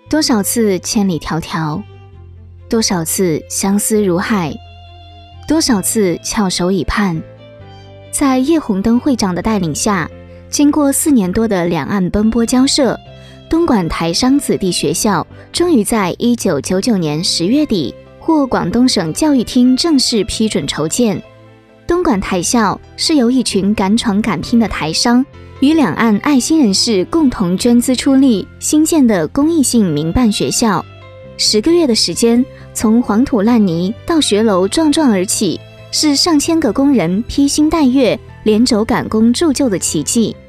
多少次千里迢迢，多少次相思如海，多少次翘首以盼。在叶红灯会长的带领下，经过4年多的两岸奔波交涉，东莞台商子弟学校终于在1999年10月底获广东省教育厅正式批准筹建。东莞台校是由一群敢闯敢拼的台商与两岸爱心人士共同捐资出力新建的公益性民办学校。10个月的时间，从黄土烂泥到学楼壮壮而起，是上千个工人披星戴月联手赶工铸就的奇迹。